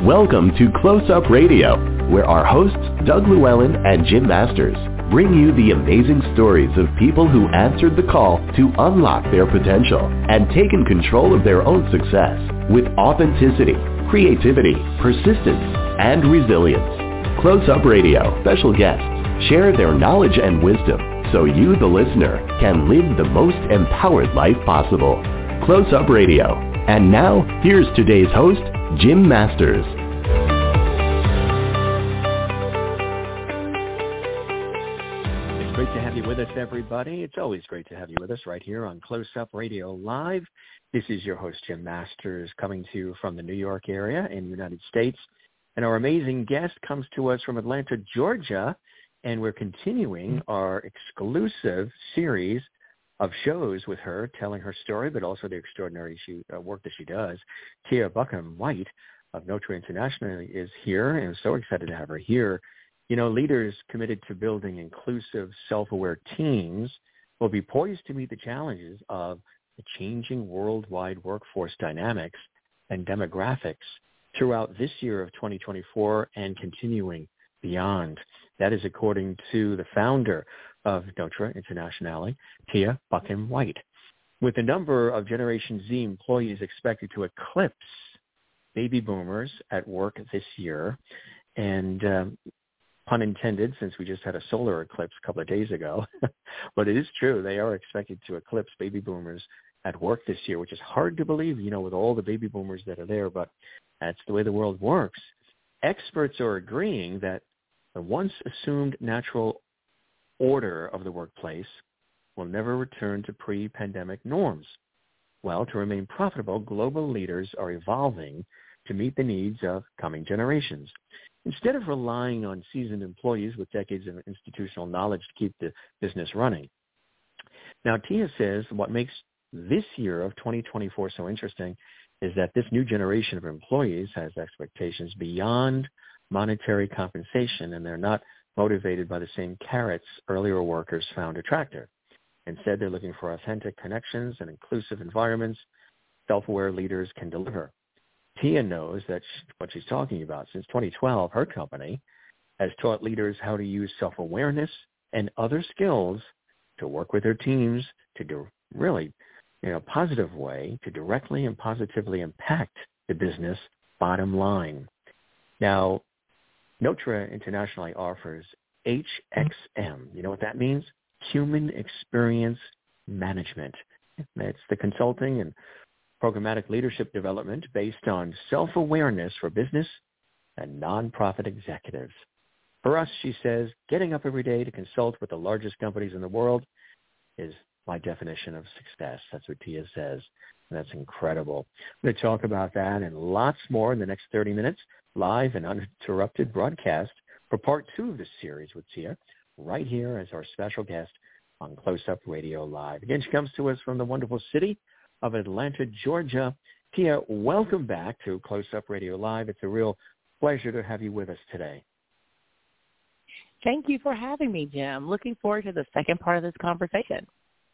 Welcome to Close Up Radio, where our hosts, Doug Llewellyn and Jim Masters, bring you the amazing stories of people who answered the call to unlock their potential and taken control of their own success with authenticity, creativity, persistence, and resilience. Close Up Radio special guests share their knowledge and wisdom so you, the listener, can live the most empowered life possible. Close Up Radio. And now, here's today's host, Jim Masters. It's great to have you with us, everybody. It's always great to have you with us right here on Close Up Radio Live. This is your host, Jim Masters, coming to you from the New York area in the United States. And our amazing guest comes to us from Atlanta, Georgia, and we're continuing our exclusive series of shows with her, telling her story, but also the extraordinary work that she does. Tia Buckham-White of Notre International is here, and I'm so excited to have her here. You know, leaders committed to building inclusive, self-aware teams will be poised to meet the challenges of the changing worldwide workforce dynamics and demographics throughout this year of 2024 and continuing beyond. That is according to the founder of Notre Internationale, Tia Buckham-White. With the number of Generation Z employees expected to eclipse baby boomers at work this year, and pun intended, since we just had a solar eclipse a couple of days ago, but it is true, they are expected to eclipse baby boomers at work this year, which is hard to believe, you know, with all the baby boomers that are there, but that's the way the world works. Experts are agreeing that the once assumed natural order of the workplace will never return to pre-pandemic norms. Well, to remain profitable, global leaders are evolving to meet the needs of coming generations. Instead of relying on seasoned employees with decades of institutional knowledge to keep the business running. Now, Tia says what makes this year of 2024 so interesting is that this new generation of employees has expectations beyond monetary compensation, and they're not motivated by the same carrots earlier workers found attractive. Instead, they're looking for authentic connections and inclusive environments self-aware leaders can deliver. Tia knows that what she's talking about. Since 2012, her company has taught leaders how to use self-awareness and other skills to work with their teams to do really, in a positive way, to directly and positively impact the business bottom line. Now, Notre International offers HXM. You know what that means? Human Experience Management. It's the consulting and programmatic leadership development based on self-awareness for business and nonprofit executives. For us, she says, getting up every day to consult with the largest companies in the world is my definition of success. That's what Tia says. And that's incredible. I'm going to talk about that and lots more in the next 30 minutes, live and uninterrupted broadcast for part 2 of this series with Tia, right here as our special guest on Close Up Radio Live. Again, she comes to us from the wonderful city of Atlanta, Georgia. Tia, welcome back to Close Up Radio Live. It's a real pleasure to have you with us today. Thank you for having me, Jim. Looking forward to the second part of this conversation.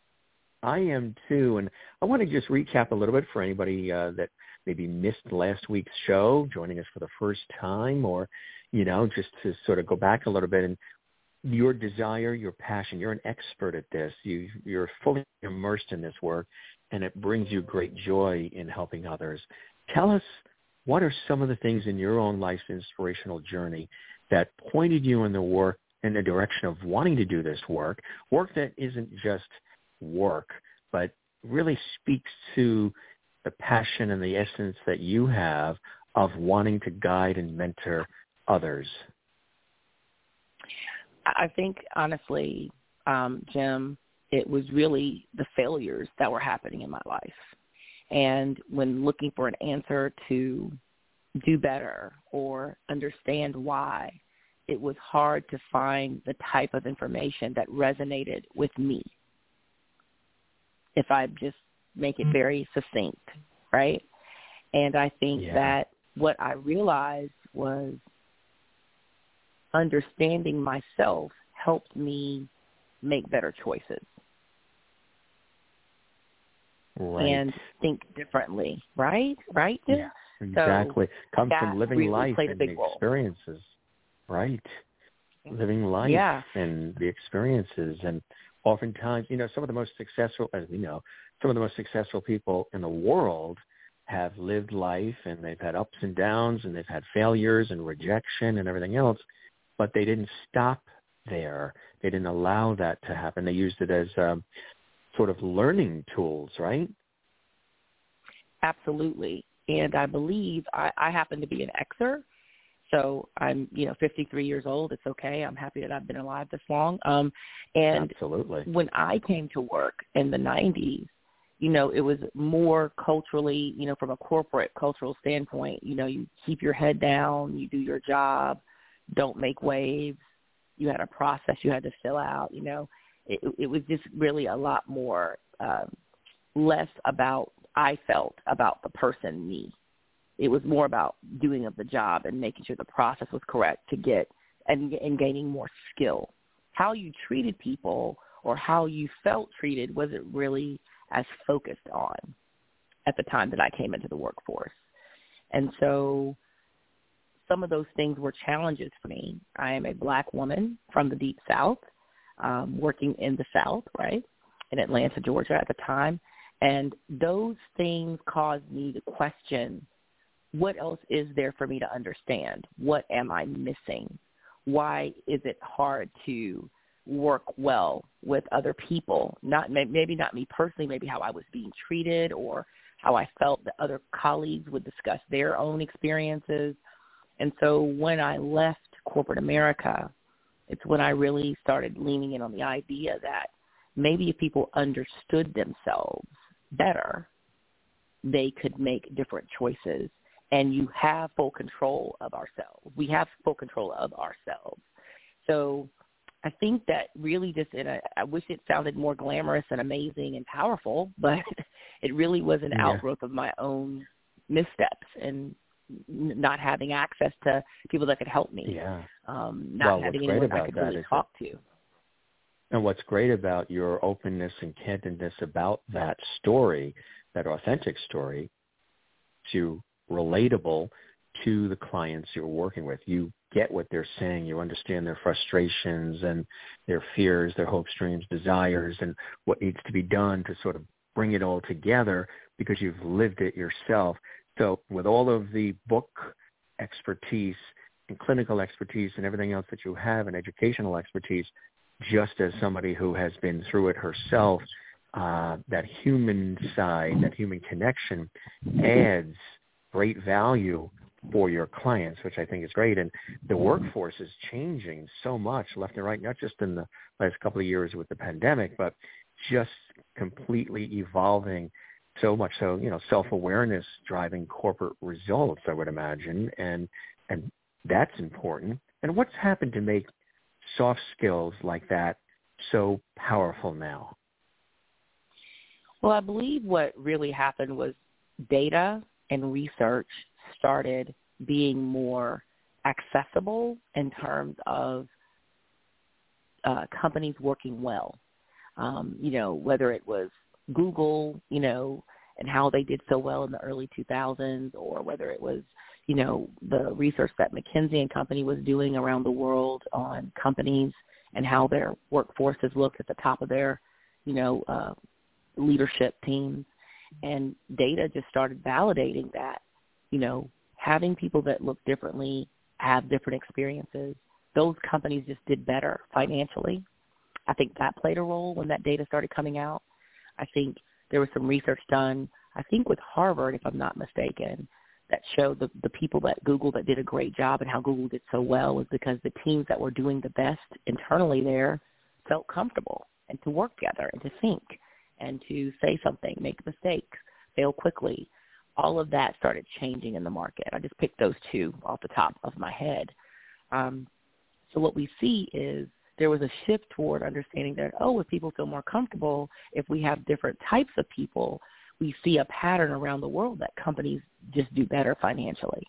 I am too, and I want to just recap a little bit for anybody that maybe missed last week's show, joining us for the first time, or, you know, just to sort of go back a little bit. And your desire, your passion, you're an expert at this. You're fully immersed in this work, and it brings you great joy in helping others. Tell us, what are some of the things in your own life's inspirational journey that pointed you in the direction of wanting to do this work that isn't just work, but really speaks to the passion and the essence that you have of wanting to guide and mentor others? I think, honestly, Jim, it was really the failures that were happening in my life. And when looking for an answer to do better or understand why, it was hard to find the type of information that resonated with me. If I just make it very succinct, right? And I think that what I realized was understanding myself helped me make better choices. Right. And think differently, right? Right? Yeah. Exactly. Comes from living really life played a and big the role. experiences. Right. Living life and the experiences. And oftentimes, some of the most successful, as we know, some of the most successful people in the world have lived life, and they've had ups and downs, and they've had failures and rejection and everything else, but they didn't stop there. They didn't allow that to happen. They used it as sort of learning tools, right? Absolutely. And I believe I happen to be an Xer. So I'm, 53 years old. It's okay. I'm happy that I've been alive this long. And absolutely. When I came to work in the 90s, it was more culturally, from a corporate cultural standpoint, you keep your head down, you do your job, don't make waves. You had a process you had to fill out, It was just really a lot more, less about, I felt, about the person, me. It was more about doing of the job and making sure the process was correct to get and gaining more skill. How you treated people or how you felt treated wasn't really as focused on at the time that I came into the workforce. And so some of those things were challenges for me. I am a Black woman from the Deep South, working in the South, right, in Atlanta, Georgia at the time. And those things caused me to question, what else is there for me to understand? What am I missing? Why is it hard to work well with other people? Maybe not me personally, maybe how I was being treated or how I felt that other colleagues would discuss their own experiences. And so when I left corporate America, it's when I really started leaning in on the idea that maybe if people understood themselves better, they could make different choices. And you have full control of ourselves. We have full control of ourselves. So I think that really I wish it sounded more glamorous and amazing and powerful, but it really was an outgrowth of my own missteps and not having access to people that could help me. Yeah. Not having anyone I could really talk to. And what's great about your openness and candidness about that story, that authentic story, to relatable to the clients you're working with. You get what they're saying. You understand their frustrations and their fears, their hopes, dreams, desires, and what needs to be done to sort of bring it all together because you've lived it yourself. So with all of the book expertise and clinical expertise and everything else that you have and educational expertise, just as somebody who has been through it herself, that human side, that human connection adds great value for your clients, which I think is great. And the workforce is changing so much left and right, not just in the last couple of years with the pandemic, but just completely evolving so much. So, self-awareness driving corporate results, I would imagine, and that's important. And what's happened to make soft skills like that so powerful now? Well, I believe what really happened was data and research started being more accessible in terms of companies working well. Whether it was Google, and how they did so well in the early 2000s, or whether it was, the research that McKinsey and Company was doing around the world on companies and how their workforces looked at the top of their, leadership teams. And data just started validating that, having people that look differently, have different experiences, those companies just did better financially. I think that played a role when that data started coming out. I think there was some research done, I think with Harvard, if I'm not mistaken, that showed the people at Google that did a great job and how Google did so well was because the teams that were doing the best internally there felt comfortable and to work together and to think and to say something, make mistakes, fail quickly. All of that started changing in the market. I just picked those two off the top of my head. So what we see is there was a shift toward understanding that, if people feel more comfortable, if we have different types of people, we see a pattern around the world that companies just do better financially.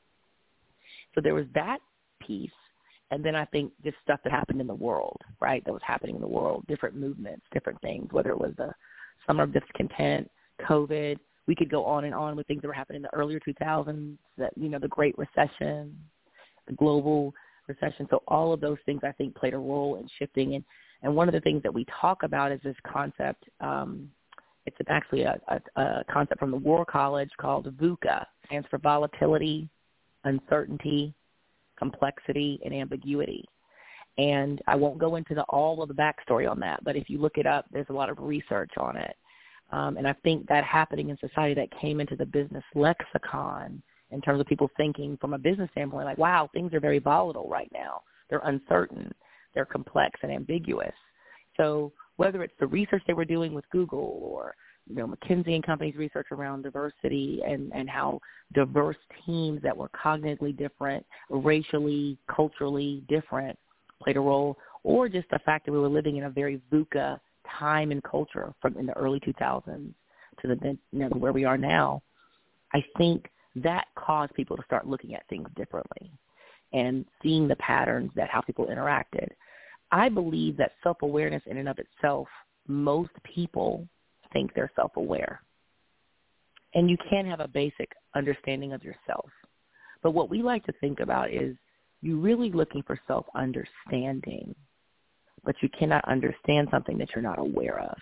So there was that piece. And then I think just stuff that happened in the world, right, that was happening in the world, different movements, different things, whether it was the summer of discontent, COVID, we could go on and on with things that were happening in the earlier 2000s, that, the Great Recession, the global recession. So all of those things, I think, played a role in shifting. And one of the things that we talk about is this concept. It's actually a concept from the War College called VUCA. Stands for volatility, uncertainty, complexity, and ambiguity. And I won't go into all of the backstory on that, but if you look it up, there's a lot of research on it. And I think that happening in society, that came into the business lexicon in terms of people thinking from a business standpoint, like, wow, things are very volatile right now. They're uncertain. They're complex and ambiguous. So whether it's the research they were doing with Google or, McKinsey and Company's research around diversity and how diverse teams that were cognitively different, racially, culturally different played a role, or just the fact that we were living in a very VUCA time and culture from in the early 2000s to where we are now, I think that caused people to start looking at things differently and seeing the patterns that how people interacted. I believe that self-awareness in and of itself, most people think they're self-aware. And you can have a basic understanding of yourself. But what we like to think about is you're really looking for self-understanding, but you cannot understand something that you're not aware of.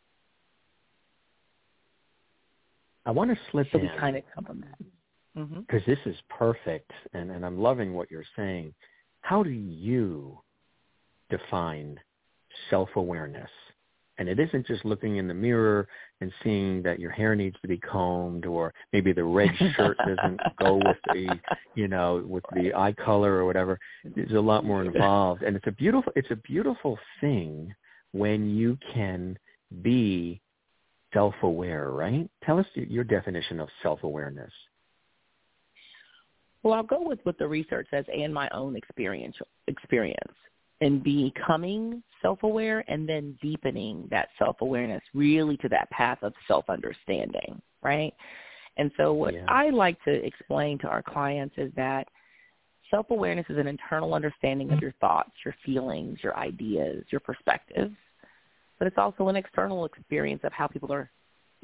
I want to slip so in. We kind of come from that. Because this is perfect, and I'm loving what you're saying. How do you define self-awareness? And it isn't just looking in the mirror and seeing that your hair needs to be combed, or maybe the red shirt doesn't go with the eye color or whatever. There's a lot more involved, and it's a beautiful thing when you can be self-aware, right? Tell us your definition of self-awareness. Well, I'll go with what the research says and my own experience in becoming self-aware and then deepening that self-awareness really to that path of self-understanding, right? And so what I like to explain to our clients is that self-awareness is an internal understanding of your thoughts, your feelings, your ideas, your perspectives, but it's also an external experience of how people are,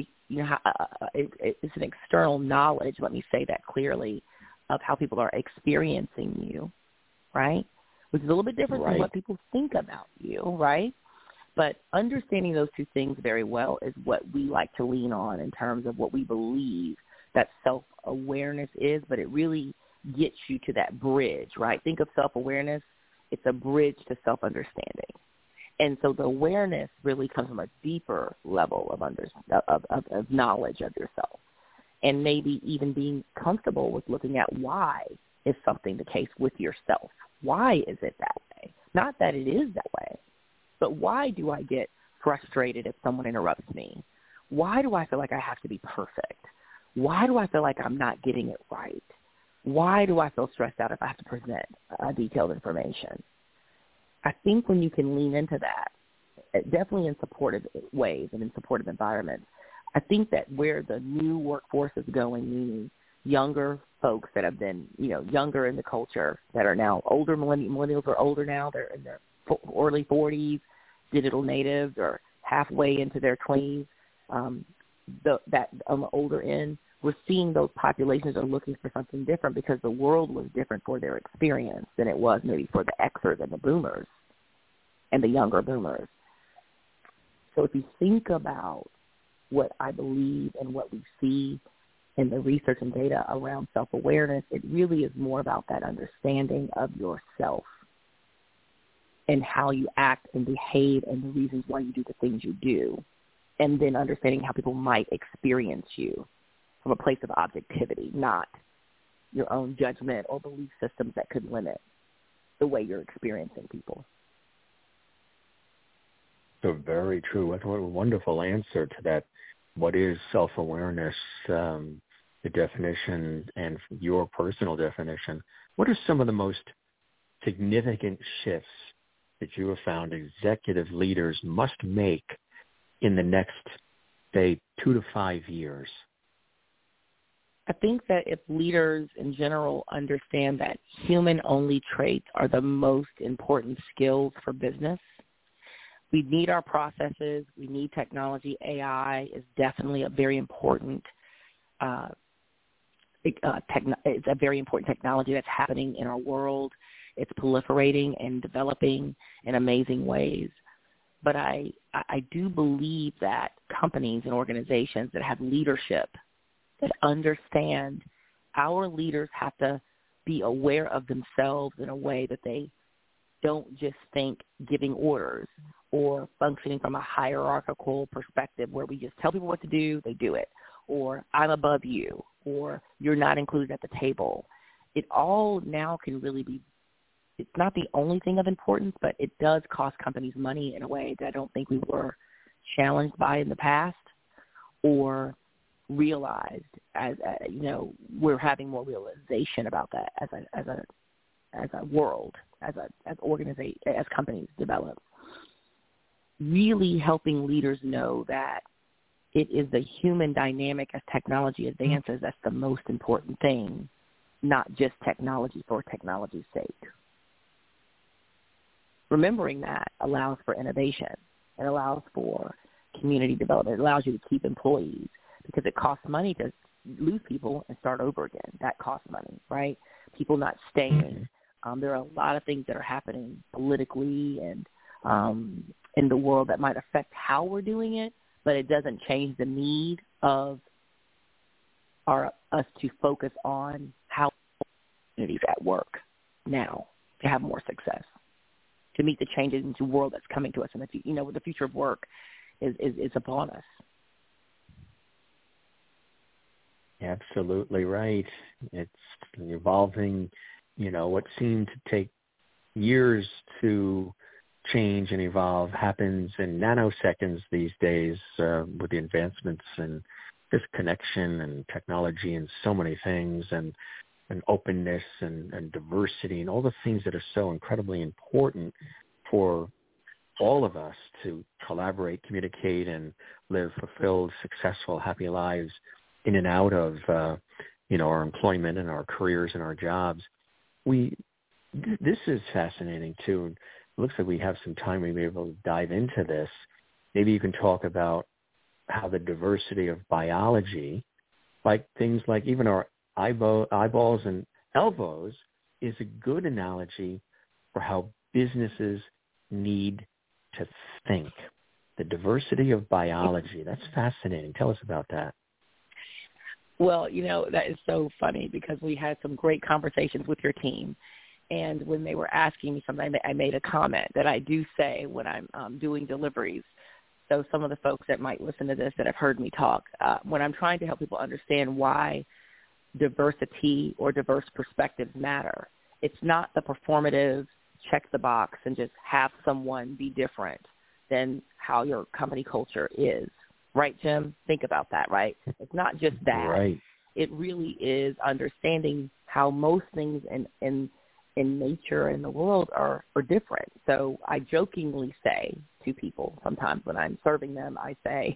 it's an external knowledge, let me say that clearly, of how people are experiencing you, right? Which is a little bit different from what people think about you, right? But understanding those two things very well is what we like to lean on in terms of what we believe that self-awareness is, but it really gets you to that bridge, right? Think of self-awareness, it's a bridge to self-understanding. And so the awareness really comes from a deeper level of knowledge of yourself, and maybe even being comfortable with looking at why is something the case with yourself. Why is it that way? Not that it is that way, but why do I get frustrated if someone interrupts me? Why do I feel like I have to be perfect? Why do I feel like I'm not getting it right? Why do I feel stressed out if I have to present detailed information? I think when you can lean into that, definitely in supportive ways and in supportive environments, I think that where the new workforce is going, meaning younger folks that have been, younger in the culture that are now older, millennials are older now, they're in their early 40s, digital natives or halfway into their 20s, that on the older end, we're seeing those populations are looking for something different because the world was different for their experience than it was maybe for the Xers and the boomers and the younger boomers. So if you think about what I believe and what we see in the research and data around self-awareness, it really is more about that understanding of yourself and how you act and behave and the reasons why you do the things you do, and then understanding how people might experience you from a place of objectivity, not your own judgment or belief systems that could limit the way you're experiencing people. So very true. What a wonderful answer to that. What is self-awareness, the definition and your personal definition? What are some of the most significant shifts that you have found executive leaders must make in the next, say, 2 to 5 years? I think that if leaders in general understand that human-only traits are the most important skills for business, we need our processes. We need technology. AI is definitely a very important it's a very important technology that's happening in our world. It's proliferating and developing in amazing ways. But I do believe that companies and organizations that have leadership that understand our leaders have to be aware of themselves in a way that they don't just think giving orders or functioning from a hierarchical perspective where we just tell people what to do, they do it, or I'm above you, or you're not included at the table. It all now can really be, it's not the only thing of importance, but it does cost companies money in a way that I don't think we were challenged by in the past or realized as we're having more realization about that as a world, as organization, as companies develop. Really helping leaders know that it is the human dynamic as technology advances that's the most important thing, not just technology for technology's sake. Remembering that allows for innovation. It allows for community development. It allows you to keep employees because it costs money to lose people and start over again. That costs money, right? People not staying. There are a lot of things that are happening politically and in the world that might affect how we're doing it, but it doesn't change the need of us to focus on how communities at work now to have more success, to meet the changes into the world that's coming to us in the future. The future of work is upon us. Absolutely right. It's evolving, what seemed to take years to change and evolve happens in nanoseconds these days with the advancements in this connection and technology and so many things and openness and diversity and all the things that are so incredibly important for all of us to collaborate, communicate, and live fulfilled, successful, happy lives in and out of, our employment and our careers and our jobs. This is fascinating, too. It looks like we have some time we may be able to dive into this. Maybe you can talk about how the diversity of biology, like things like even our eyeballs and elbows, is a good analogy for how businesses need to think. The diversity of biology. That's fascinating. Tell us about that. Well, that is so funny because we had some great conversations with your team. And when they were asking me something, I made a comment that I do say when I'm doing deliveries. So some of the folks that might listen to this that have heard me talk, when I'm trying to help people understand why diversity or diverse perspectives matter, it's not the performative check the box and just have someone be different than how your company culture is. Right, Jim? Think about that, right? It's not just that. Right. It really is understanding how most things in nature and the world are different. So I jokingly say to people sometimes when I'm serving them, I say,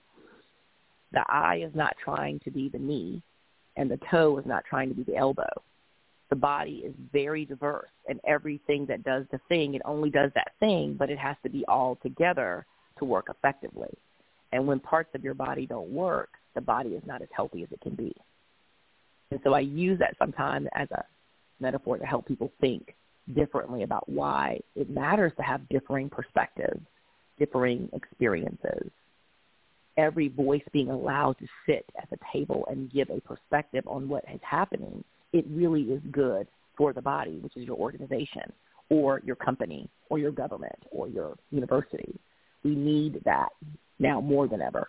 the eye is not trying to be the knee and the toe is not trying to be the elbow. The body is very diverse, and everything that does the thing, it only does that thing, but it has to be all together to work effectively. And when parts of your body don't work, the body is not as healthy as it can be. And so I use that sometimes as a metaphor to help people think differently about why it matters to have differing perspectives, differing experiences. Every voice being allowed to sit at the table and give a perspective on what is happening, it really is good for the body, which is your organization or your company or your government or your university. We need that now more than ever.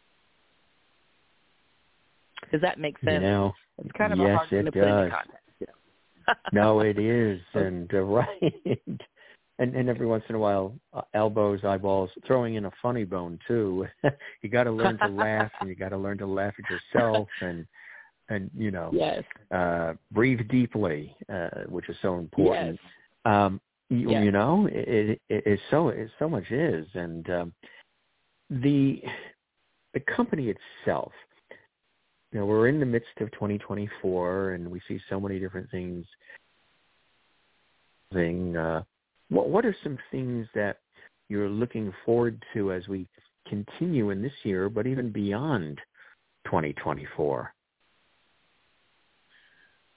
Does that make sense? It's kind of yes, a hard thing to put into context. No, it is, and right. And every once in a while, elbows, eyeballs, throwing in a funny bone too. You got to learn to laugh, and you got to learn to laugh at yourself, and yes. Breathe deeply, which is so important. Yes. It so much is, and the company itself. We're in the midst of 2024, and we see so many different things. What are some things that you're looking forward to as we continue in this year, but even beyond 2024?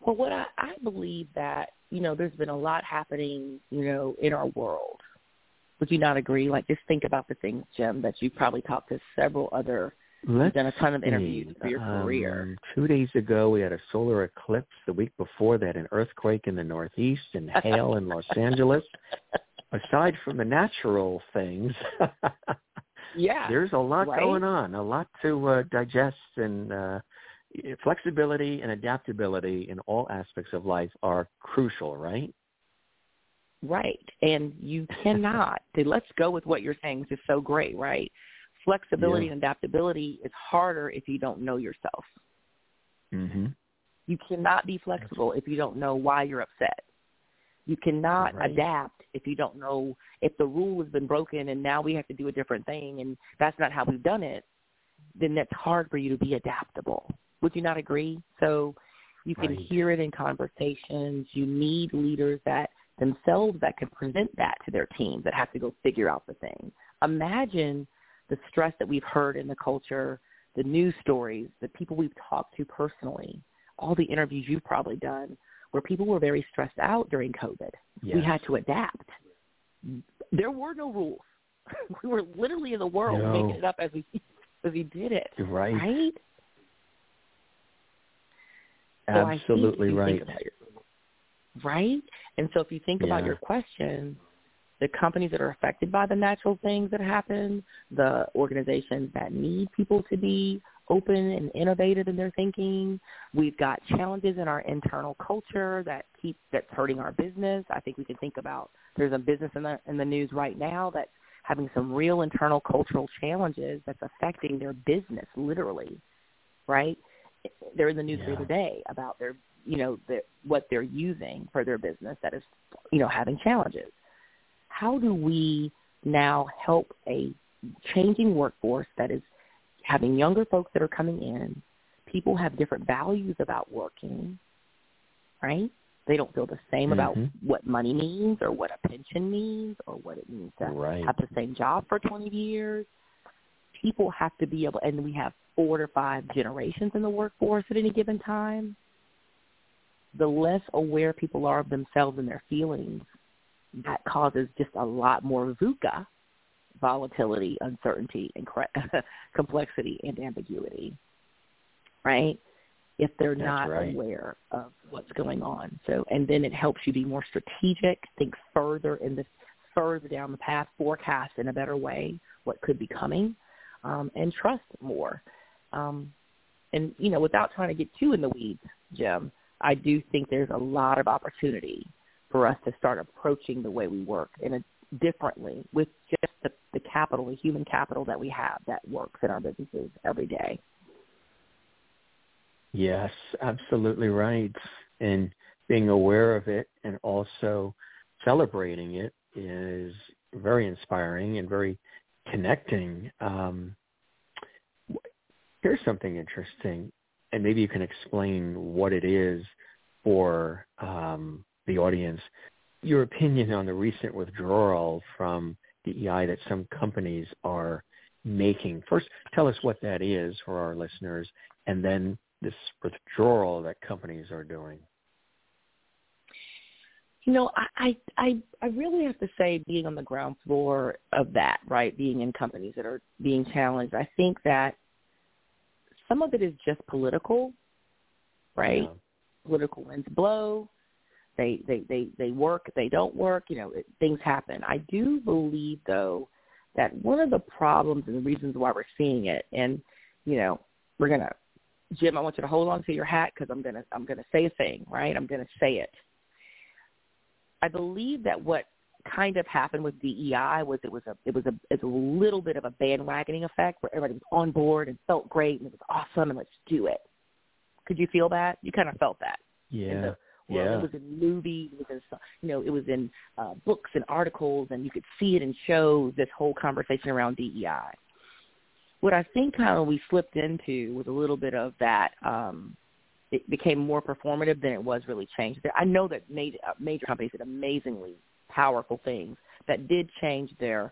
Well, what I believe that, there's been a lot happening, in our world. Would you not agree? Like, just think about the things, Jim, that you've probably talked to several other, you've done a ton of interviews for your career. 2 days ago, we had a solar eclipse. The week before that, an earthquake in the Northeast and hail in Los Angeles. Aside from the natural things, there's a lot going on, a lot to digest, and flexibility and adaptability in all aspects of life are crucial, right? Right. And you cannot, let's go with what you're saying, which is so great, right? Flexibility and adaptability is harder if you don't know yourself. Mm-hmm. You cannot be flexible if you don't know why you're upset. You cannot adapt if you don't know if the rule has been broken and now we have to do a different thing and that's not how we've done it, then that's hard for you to be adaptable. Would you not agree? So you can hear it in conversations. You need leaders that themselves that can present that to their teams that have to go figure out the thing. Imagine the stress that we've heard in the culture, the news stories, the people we've talked to personally, all the interviews you've probably done, where people were very stressed out during COVID. Yes. We had to adapt. There were no rules. We were literally in the world making it up as we did it. Right? So absolutely right. Right? And so if you think about your question, the companies that are affected by the natural things that happen, the organizations that need people to be open and innovative in their thinking. We've got challenges in our internal culture that's hurting our business. I think we can think about there's a business in the news right now that's having some real internal cultural challenges that's affecting their business, literally, right? They're in the news the other day about what they're using for their business that is, having challenges. How do we now help a changing workforce that is having younger folks that are coming in? People have different values about working, right? They don't feel the same about what money means or what a pension means or what it means to have the same job for 20 years. People have to be able, and we have 4 to 5 generations in the workforce at any given time. The less aware people are of themselves and their feelings, that causes just a lot more VUCA, volatility, uncertainty, and complexity and ambiguity, right? If they're not aware of what's going on. So, and then it helps you be more strategic, think further down the path, forecast in a better way what could be coming, and trust more. And, without trying to get too in the weeds, Jim, I do think there's a lot of opportunity for us to start approaching the way we work differently with just the capital, the human capital that we have that works in our businesses every day. Yes, absolutely right. And being aware of it and also celebrating it is very inspiring and very connecting. Here's something interesting, and maybe you can explain what it is for the audience. Your opinion on the recent withdrawal from DEI that some companies are making. First, tell us what that is for our listeners, and then this withdrawal that companies are doing. I really have to say, being on the ground floor of that, right, being in companies that are being challenged, I think that some of it is just political, right? Yeah. Political winds blow. They work, they don't work, things happen. I do believe, though, that one of the problems and the reasons why we're seeing it, and, we're going to, Jim, I want you to hold on to your hat because I'm gonna say a thing, right? I'm going to say it. I believe that what kind of happened with DEI was it was a little bit of a bandwagoning effect where everybody was on board and felt great and it was awesome and let's do it. Could you feel that? You kind of felt that. Yeah. It was in movies, it was in books and articles, and you could see it in shows, this whole conversation around DEI. What I think kind of we slipped into was a little bit of that, it became more performative than it was really changed. I know that major companies did amazingly powerful things that did change their,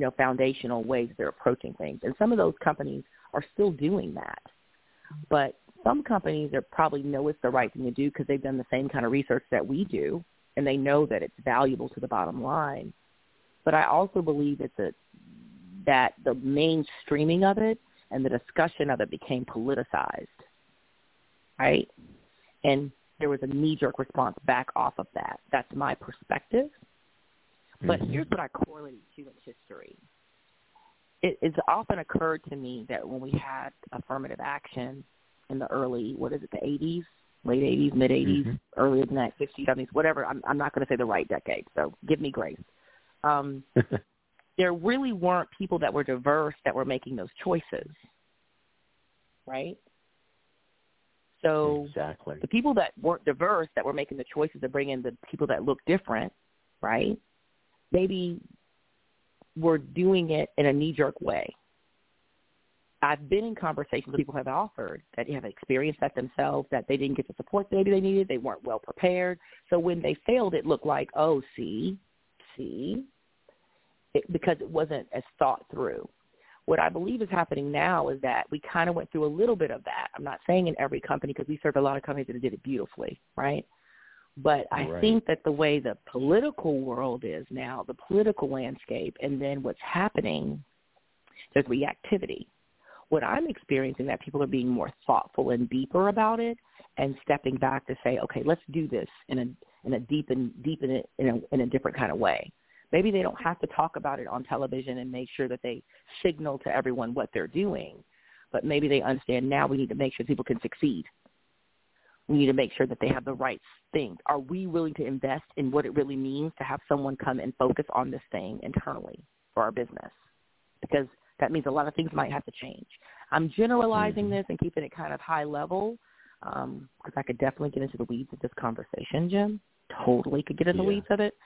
foundational ways they're approaching things. And some of those companies are still doing that. But some companies that probably know it's the right thing to do because they've done the same kind of research that we do, and they know that it's valuable to the bottom line. But I also believe that the mainstreaming of it and the discussion of it became politicized, right? And there was a knee-jerk response back off of that. That's my perspective. But here's what I correlated to in history. It's often occurred to me that when we had affirmative action in the early, the 80s, late 80s, mid 80s, earlier than that, 60s, 70s, whatever. I'm not going to say the right decade, so give me grace. There really weren't people that were diverse that were making those choices, right? So exactly. The people that weren't diverse that were making the choices to bring in the people that look different, right, maybe were doing it in a knee-jerk way. I've been in conversations with people who have offered that have experienced that themselves, that they didn't get the support that maybe they needed, they weren't well prepared. So when they failed, it looked like, oh, see, because it wasn't as thought through. What I believe is happening now is that we kind of went through a little bit of that. I'm not saying in every company because we served a lot of companies that did it beautifully, right? But I think that the way the political world is now, the political landscape, and then what's happening, there's reactivity. What I'm experiencing that people are being more thoughtful and deeper about it and stepping back to say, okay, let's do this in a different kind of way. Maybe they don't have to talk about it on television and make sure that they signal to everyone what they're doing, but maybe they understand now we need to make sure people can succeed. We need to make sure that they have the right thing. Are we willing to invest in what it really means to have someone come and focus on this thing internally for our business? Because that means a lot of things might have to change. I'm generalizing this and keeping it kind of high level because I could definitely get into the weeds of this conversation, Jim. Totally could get in the weeds of it.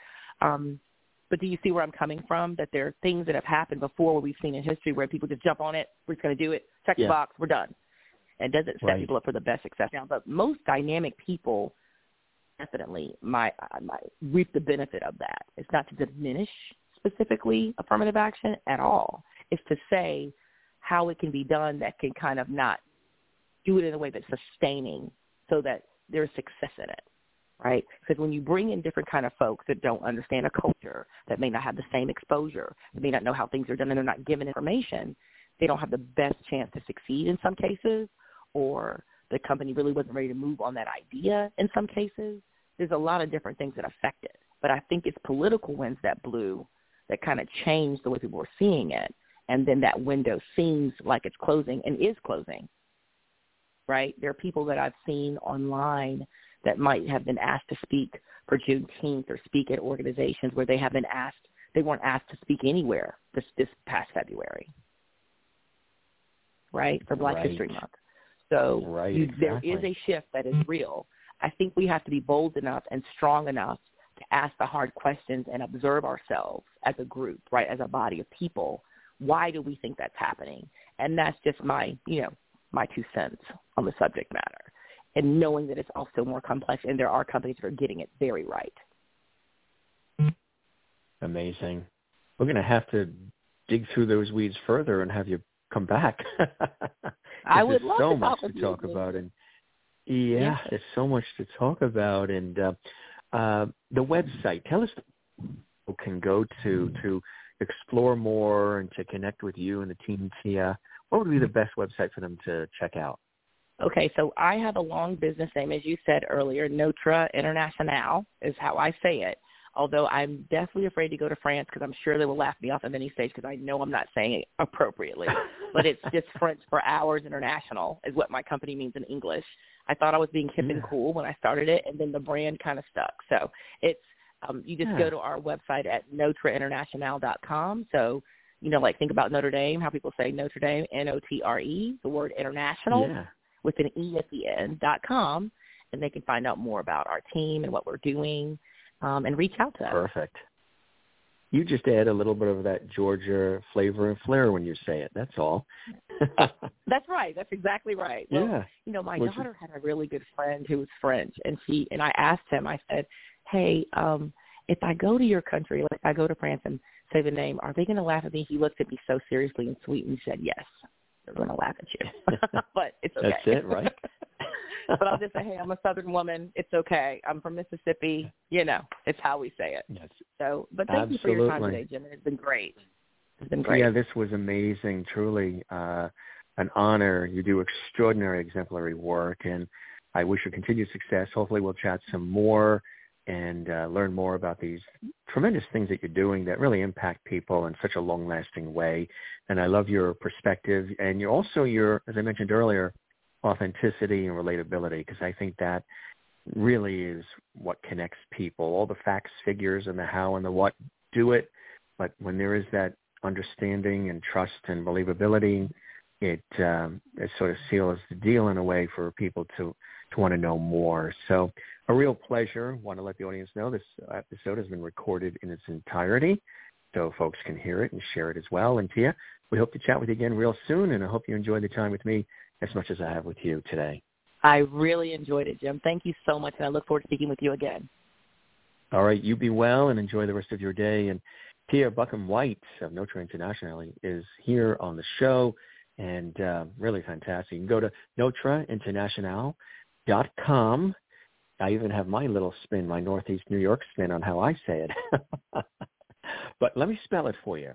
But do you see where I'm coming from, that there are things that have happened before where we've seen in history where people just jump on it, we're just going to do it, check the box, we're done. And doesn't set people up for the best success now. But most dynamic people definitely might reap the benefit of that. It's not to diminish specifically affirmative action at all. It's to say how it can be done that can kind of not do it in a way that's sustaining so that there's success in it, right? Because when you bring in different kind of folks that don't understand a culture, that may not have the same exposure, that may not know how things are done, and they're not given information, they don't have the best chance to succeed in some cases, or the company really wasn't ready to move on that idea in some cases. There's a lot of different things that affect it. But I think it's political winds that blew that kind of changed the way people were seeing it. And then that window seems like it's closing and is closing, right? There are people that I've seen online that might have been asked to speak for Juneteenth or speak at organizations where they weren't asked to speak anywhere this past February, right, for Black History Month. So there is a shift that is real. I think we have to be bold enough and strong enough to ask the hard questions and observe ourselves as a group, right, as a body of people. Why do we think that's happening? And that's just my 2 cents on the subject matter. And knowing that it's also more complex, and there are companies that are getting it very right. Amazing. We're going to have to dig through those weeds further and have you come back. I would love so to much to talk about, and there's so much to talk about. And the website, tell us who can go to explore more and to connect with you and the team. What would be the best website for them to check out? Okay, so I have a long business name, as you said earlier. Notre International is how I say it, although I'm definitely afraid to go to France because I'm sure they will laugh me off at any stage because I know I'm not saying it appropriately. But it's just French for Hours International is what my company means in English. I thought I was being hip and cool when I started it, and then the brand kind of stuck. So it's you just go to our website at NotreInternational.com. So, like think about Notre Dame, how people say Notre Dame, N-O-T-R-E, the word international. Yeah. With an E at the end.com, and they can find out more about our team and what we're doing and reach out to us. Perfect. You just add a little bit of that Georgia flavor and flair when you say it. That's all. That's right. That's exactly right. Well, my daughter had a really good friend who was French, and I asked him, I said, hey, if I go to your country, like if I go to France and say the name, are they going to laugh at me? He looked at me so seriously and sweet, and he said, yes. They're going to laugh at you. But it's okay. That's it, right? But I'll just say, hey, I'm a Southern woman. It's okay. I'm from Mississippi. It's how we say it. Yes. So, but thank you for your time today, Jim. It's been great. It's been great. Yeah, this was amazing. Truly an honor. You do extraordinary, exemplary work, and I wish you continued success. Hopefully we'll chat some more and learn more about these tremendous things that you're doing that really impact people in such a long-lasting way. And I love your perspective and you're also as I mentioned earlier, authenticity and relatability, because I think that really is what connects people. All the facts, figures, and the how and the what do it, but when there is that understanding and trust and believability, it sort of seals the deal in a way for people to want to know more. So a real pleasure. Want to let the audience know this episode has been recorded in its entirety, so folks can hear it and share it as well. And Tia, we hope to chat with you again real soon, and I hope you enjoyed the time with me as much as I have with you today. I really enjoyed it, Jim. Thank you so much, and I look forward to speaking with you again. All right, you be well and enjoy the rest of your day. And Tia Buckham-White of Notre International is here on the show, and really fantastic. You can go to NotreInternational.com. I even have my little spin, my Northeast New York spin on how I say it. But let me spell it for you.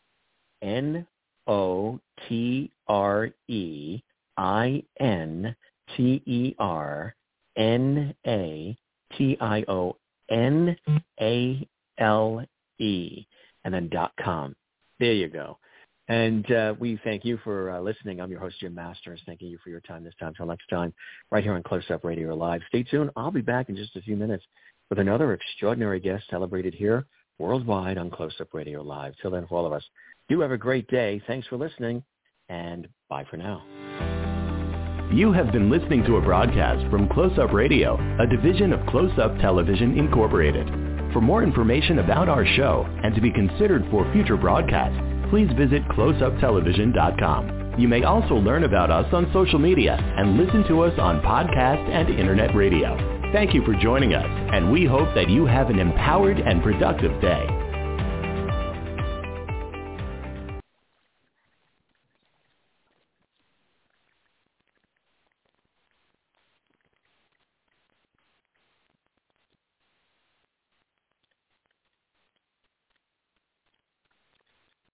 NotreInternationale, and then .com. There you go. And we thank you for listening. I'm your host, Jim Masters. Thanking you for your time this time. Till next time, right here on Close Up Radio Live. Stay tuned. I'll be back in just a few minutes with another extraordinary guest celebrated here worldwide on Close Up Radio Live. Till then, for all of us, do have a great day. Thanks for listening, and bye for now. You have been listening to a broadcast from Close Up Radio, a division of Close Up Television Incorporated. For more information about our show and to be considered for future broadcasts, please visit closeuptelevision.com. You may also learn about us on social media and listen to us on podcast and internet radio. Thank you for joining us, and we hope that you have an empowered and productive day.